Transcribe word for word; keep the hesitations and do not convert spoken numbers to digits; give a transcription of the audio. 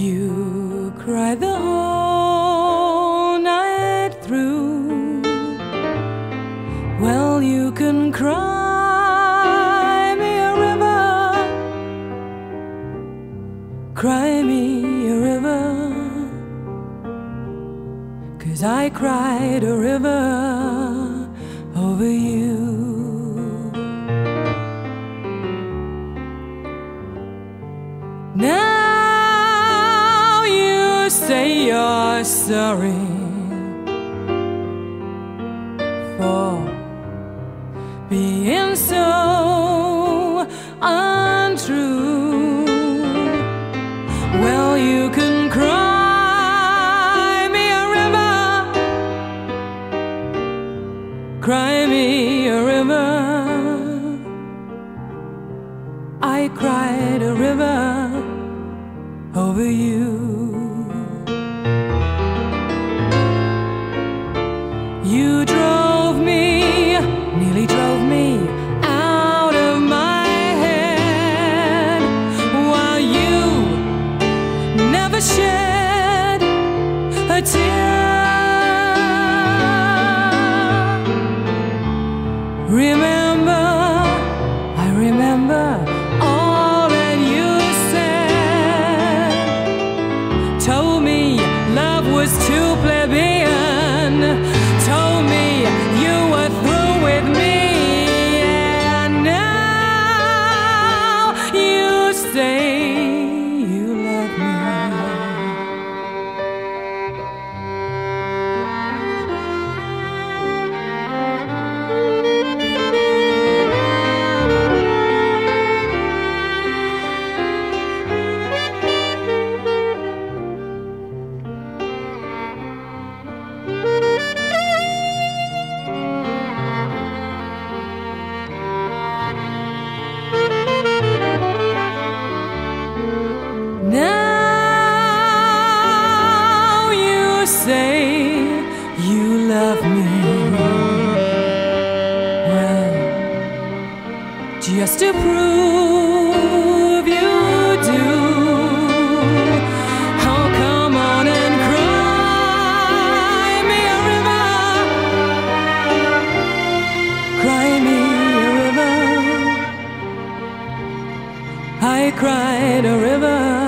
You cried the whole night through. Well, you can cry me a river, cry me a river, 'cause I cried a river over you. Now you say you're sorry for being so untrue. Well, you can cry me a river, cry me a river. I cried a river over you. You drove me, nearly drove me out of my head, while you never shed a tear. Remember, I remember all that you said. Told me love was too plebeian. Told me you were through with me. And now you say you love me. Now you say you love me. Well, just to prove you do, oh, come on and cry me a river, cry me a river. I cried a river